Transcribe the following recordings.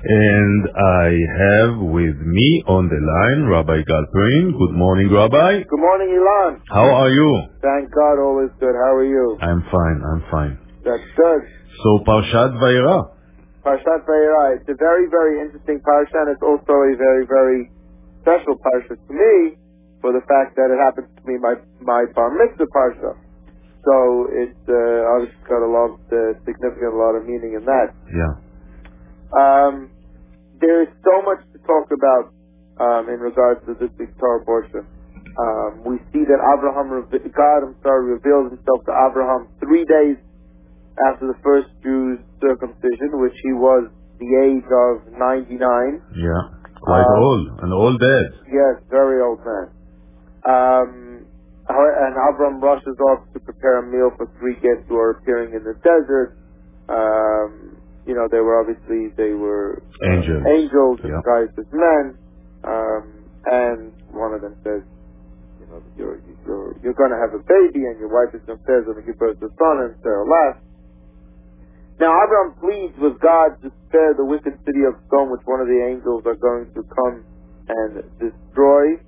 And I have with me on the line Rabbi Galperin. Good morning, Rabbi. Good morning, Ilan. How are you? Thank God, all is good. How are you? I'm fine. That's good. So, Parshat Vayera. Parshat Vayera. It's a very, very interesting parsha, and it's also a very, very special parsha to me for the fact that it happens to be my bar mitzvah parsha. So it's obviously got a lot of significant, a lot of meaning in that. Yeah. There is so much to talk about in regards to this big Torah portion. We see that God revealed himself to Abraham 3 days after the first Jew's circumcision, which he was the age of 99. Yeah, quite old, an old dad. Yes, very old man. And Abraham rushes off to prepare a meal for 3 guests who are appearing in the desert. They were angels disguised as men. And one of them says, you're going to have a baby, and your wife is going to give birth to a son, and Sarah laughs. Now Abraham pleads with God to spare the wicked city of Sodom, which one of the angels are going to come and destroy.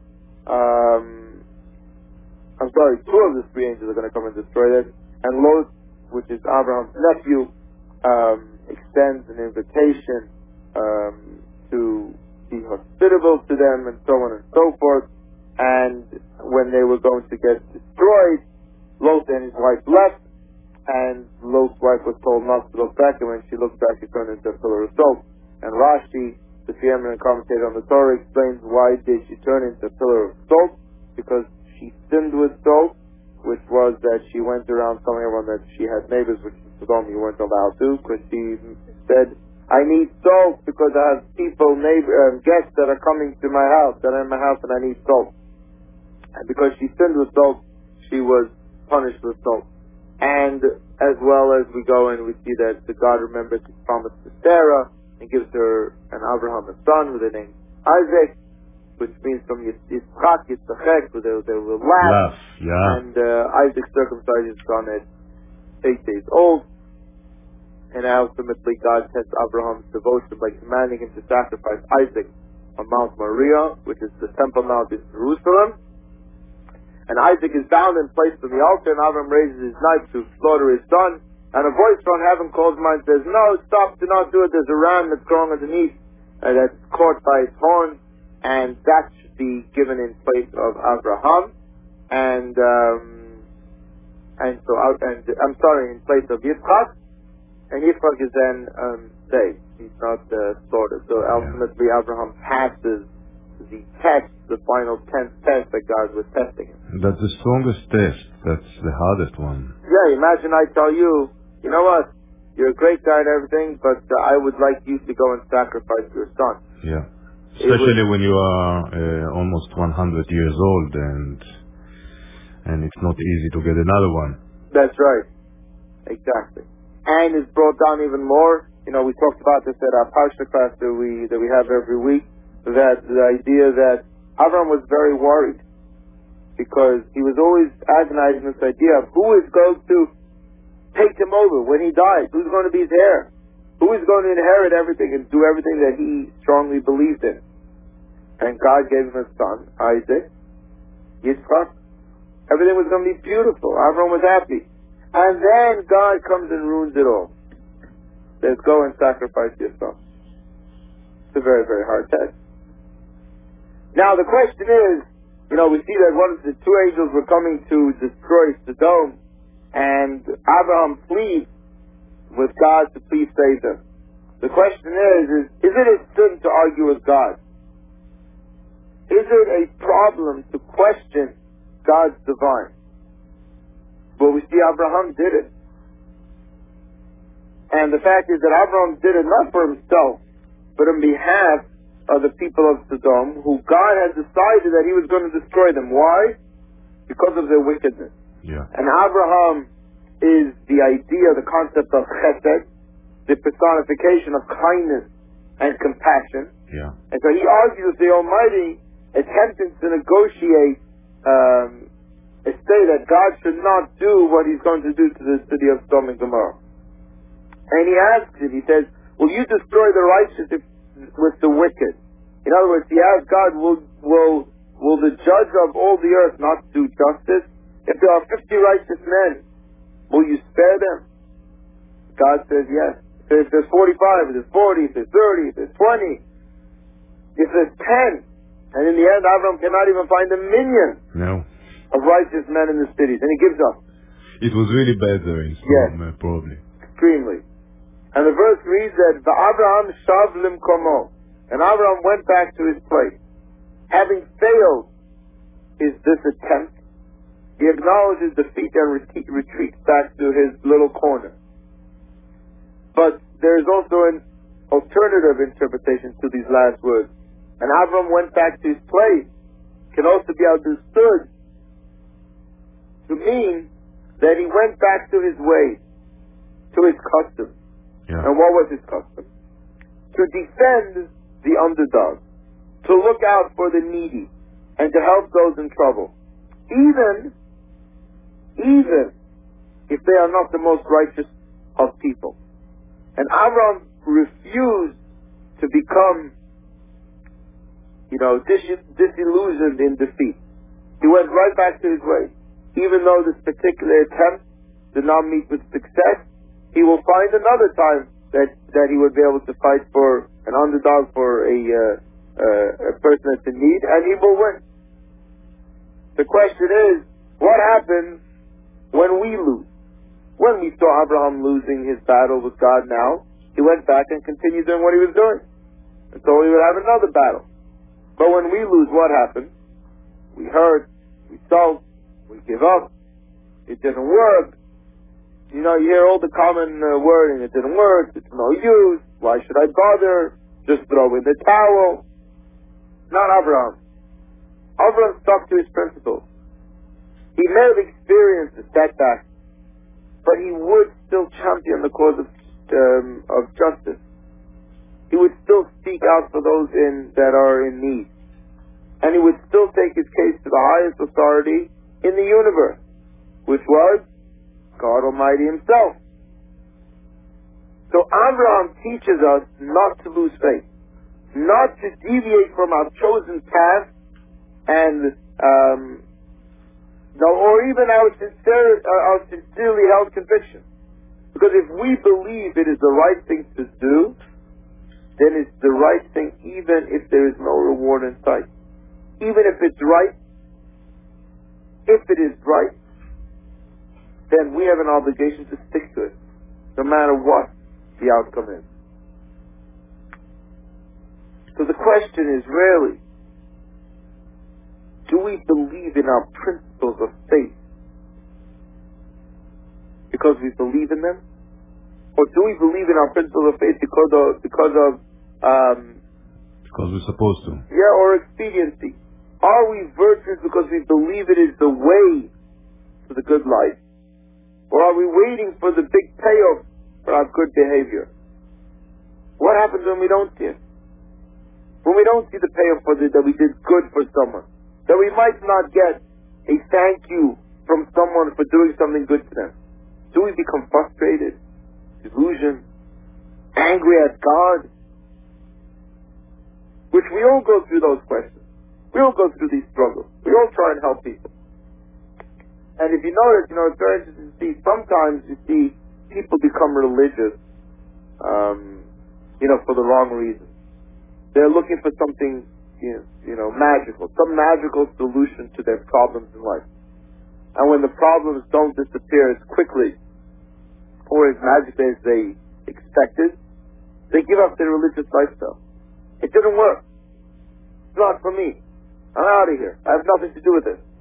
Two of the 3 angels are going to come and destroy it. And Lot, which is Abraham's nephew, extends an invitation to be hospitable to them, and so on and so forth. And when they were going to get destroyed, Lot and his wife left, and Lot's wife was told not to look back, and when she looked back, she turned into a pillar of salt. And Rashi, the preeminent commentator on the Torah, explains why did she turn into a pillar of salt? Because she sinned with salt, which was that she went around telling everyone that she had neighbors, which in Sodom you weren't allowed to, because she said, I need salt because I have guests that are coming to my house, that are in my house, and I need salt. And because she sinned with salt, she was punished with salt. And as well as we go and we see that God remembers his promise to Sarah and gives her and Abraham a son with the name Isaac, which means from Yitzchak, Yitzchak, where they will laugh. Yeah. And Isaac circumcised his son at 8 days old. And ultimately God tests Abraham's devotion by commanding him to sacrifice Isaac on Mount Moriah, which is the Temple Mount in Jerusalem. And Isaac is bound and placed on the altar, and Abraham raises his knife to slaughter his son. And a voice from heaven calls him and says, no, stop, do not do it. There's a ram that's growing underneath that's caught by its horn, and that should be given in place of Abraham. In place of Yitzchak. And Yitzchak is then saved. He's not slaughtered. So ultimately Abraham passes the test, the final 10th test that God was testing him. That's the strongest test. That's the hardest one. Yeah, imagine I tell you, you know what, you're a great guy and everything, but I would like you to go and sacrifice your son. Yeah. Especially when you are almost 100 years old, and it's not easy to get another one. That's right. Exactly. And it's brought down even more. We talked about this at our Parsha class that we have every week, that the idea that Abraham was very worried because he was always agonizing this idea of who is going to take him over when he dies, who's going to be his heir, who is going to inherit everything and do everything that he strongly believed in. And God gave him a son, Isaac, Yitzchak. Everything was going to be beautiful. Abraham was happy. And then God comes and ruins it all. Says, go and sacrifice your son. It's a very, very hard test. Now the question is, we see that one of the 2 angels were coming to destroy Sodom, and Abraham pleads with God to please save them. The question is it a sin to argue with God? Is it a problem to question God's divine? Well, we see Abraham did it. And the fact is that Abraham did it not for himself, but on behalf of the people of Sodom, who God had decided that he was going to destroy them. Why? Because of their wickedness. Yeah. And Abraham is the idea, the concept of chesed, the personification of kindness and compassion. Yeah. And so he argues with the Almighty, attempting to negotiate say that God should not do what he's going to do to the city of Sodom and Gomorrah. And he asks it, he says, will you destroy the righteous if with the wicked. In other words, he asked God, will the judge of all the earth not do justice? If there are 50 righteous men, will you spare them? God says yes. If there's 45, if there's 40, if there's 30, if there's 20, if there's 10, and in the end, Avram cannot even find a minion of righteous men in the cities, and he gives up. It was really bad there in Sodom, probably. Extremely. And the verse reads that Abraham shav limkomo, and Abraham went back to his place. Having failed this attempt, he acknowledges defeat and retreats back to his little corner. But there is also an alternative interpretation to these last words. And Avram went back to his place can also be understood to mean that he went back to his ways, to his custom. Yeah. And what was his custom? To defend the underdog, to look out for the needy, and to help those in trouble, even if they are not the most righteous of people. And Avram refused to become, disillusioned in defeat. He went right back to his way. Even though this particular attempt did not meet with success, he will find another time that he would be able to fight for an underdog, for a person that's in need, and he will win. The question is, what happens when we lose? When we saw Abraham losing his battle with God now, he went back and continued doing what he was doing. And so he would have another battle. But when we lose, what happens? We hurt, we sulk, we give up, it didn't work. You hear all the common wording, it didn't work, it's no use, why should I bother, just throw in the towel. Not Abraham. Abraham stuck to his principles. He may have experienced a setback, but he would still champion the cause of justice. He would still speak out for those that are in need. And he would still take his case to the highest authority in the universe, which was God Almighty himself. So Abraham teaches us not to lose faith, not to deviate from our chosen path, and or even our sincerely held conviction. Because if we believe it is the right thing to do, then it's the right thing even if there is no reward in sight. Even if it's right, if it is right, then we have an obligation to stick to it, no matter what the outcome is. So the question is really, do we believe in our principles of faith because we believe in them? Or do we believe in our principles of faith because we're supposed to? Yeah, or expediency. Are we virtuous because we believe it is the way to the good life? Or are we waiting for the big payoff for our good behavior? What happens when we don't see it? When we don't see the payoff that we did good for someone? That we might not get a thank you from someone for doing something good to them? Do we become frustrated, disillusioned, angry at God? Which we all go through those questions. We all go through these struggles. We all try and help people. And if you notice, it's very interesting to see, sometimes you see people become religious, for the wrong reason. They're looking for something, magical, some magical solution to their problems in life. And when the problems don't disappear as quickly or as magically as they expected, they give up their religious lifestyle. It didn't work. It's not for me. I'm out of here. I have nothing to do with it.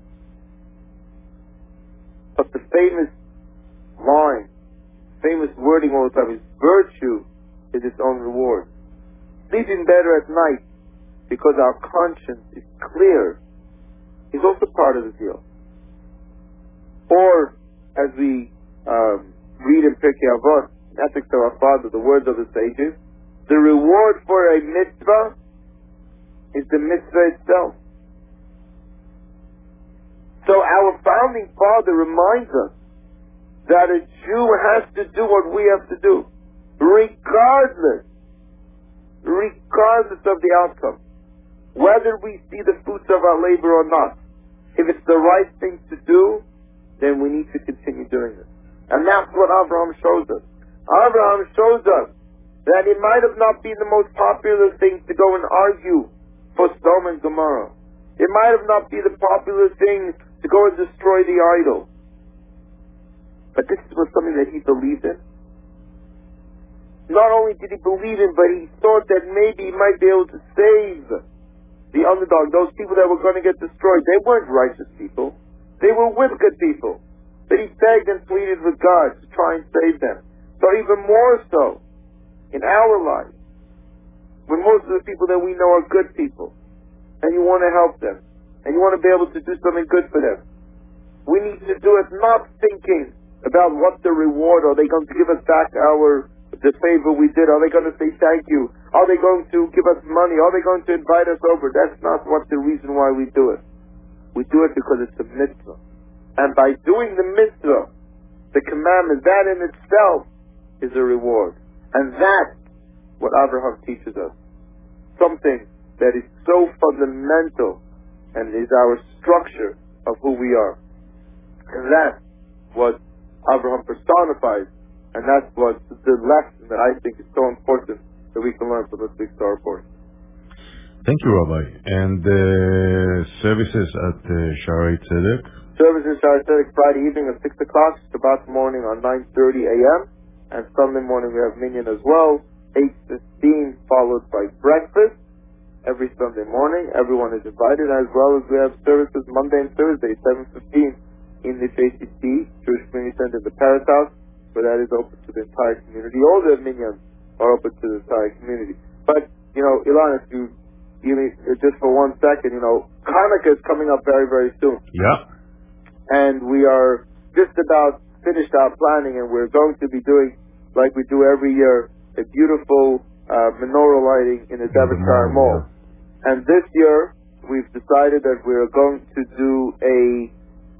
But the famous line, famous wording all the time is, virtue is its own reward. Sleeping better at night because our conscience is clear is also part of the deal. Or, as we read in Pirkei Avot, Ethics of Our Father, the words of the sages, the reward for a mitzvah is the mitzvah itself. So our founding father reminds us that a Jew has to do what we have to do, regardless regardless of the outcome, whether we see the fruits of our labor or not, if it's the right thing to do, then we need to continue doing it. And that's what Abraham shows us. Abraham shows us that it might have not been the most popular thing to go and argue for Sodom and Gomorrah. It might have not been the popular thing to go and destroy the idol. But this was something that he believed in. Not only did he believe in, but he thought that maybe he might be able to save the underdog, those people that were going to get destroyed. They weren't righteous people. They were wicked people. But he begged and pleaded with God to try and save them. So even more so, in our lives, when most of the people that we know are good people, and you want to help them, and you want to be able to do something good for them, we need to do it not thinking about what the reward, are they going to give us back the favor we did, are they going to say thank you, are they going to give us money, are they going to invite us over? That's not what the reason why we do it. We do it because it's a mitzvah. And by doing the mitzvah, the commandment, that in itself is a reward. And that's what Abraham teaches us. Something that is so fundamental and is our structure of who we are. And that's what Abraham personifies. And that's what the lesson that I think is so important that we can learn from this big star portion. Thank you, Rabbi. And services at Shaarei Tzedek? Services at Shaarei Tzedek Friday evening at 6 o'clock, Shabbat morning on 9:30 a.m. And Sunday morning we have minyan as well, 8:15, followed by breakfast every Sunday morning. Everyone is invited, as well as we have services Monday and Thursday, 7:15 in the JCC, Jewish Community Center, the Paris House, where that is open to the entire community. All the minyans are open to the entire community. But, Ilan, if you give me just for 1 second, Hanukkah is coming up very, very soon. Yeah. And we are just about finished our planning, and we're going to be doing, like we do every year, a beautiful menorah lighting in the Devonshire Mall. Yeah. And this year, we've decided that we're going to do a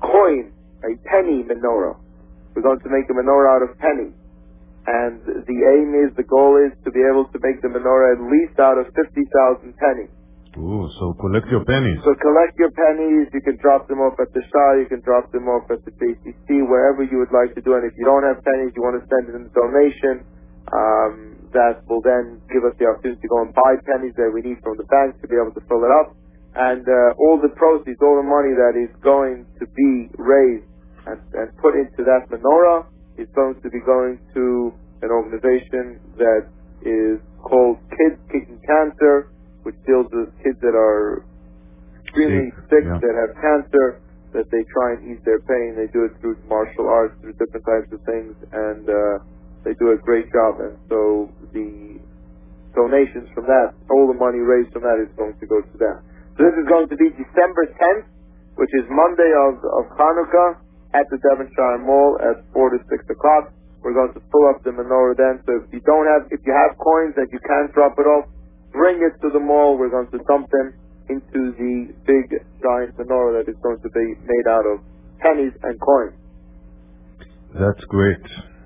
penny menorah. We're going to make a menorah out of pennies. And the goal is to be able to make the menorah at least out of 50,000 pennies. Ooh, so collect your pennies. So collect your pennies. You can drop them off at the Shah. You can drop them off at the JCC, wherever you would like to do. And if you don't have pennies, you want to send it in a donation, that will then give us the opportunity to go and buy pennies that we need from the bank to be able to fill it up. And all the proceeds, all the money that is going to be raised and put into that menorah is going to be going to an organization that is called Kids Kicking Cancer, which deals with kids that are extremely sick, yeah, that have cancer, that they try and ease their pain. They do it through martial arts, through different types of things, and they do a great job. And so the donations from that, all the money raised from that is going to go to them. So this is going to be December 10th, which is Monday of Hanukkah, at the Devonshire Mall at 4 to 6 o'clock. We're going to pull up the menorah then. So if you have coins that you can't drop it off, bring it to the mall. We're going to dump them into the big giant menorah that is going to be made out of pennies and coins. That's great.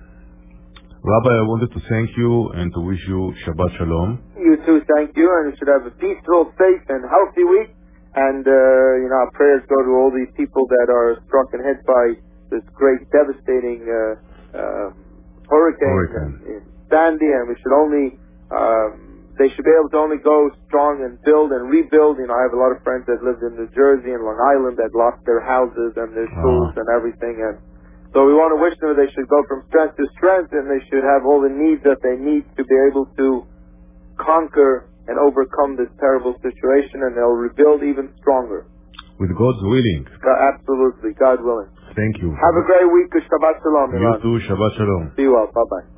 Rabbi, I wanted to thank you and to wish you Shabbat Shalom. You too, thank you, and you should have a peaceful, safe, and healthy week. And, our prayers go to all these people that are struck and hit by this great, devastating hurricane in Sandy, and we should only, they should be able to only go strong and build and rebuild. I have a lot of friends that lived in New Jersey and Long Island that lost their houses and their schools and everything, and so we want to wish them that they should go from strength to strength, and they should have all the needs that they need to be able to conquer and overcome this terrible situation, and they'll rebuild even stronger. With God's willing. Absolutely, God willing. Thank you. Have a great week. Shabbat Shalom. You too. Shabbat Shalom. See you all. Bye-bye.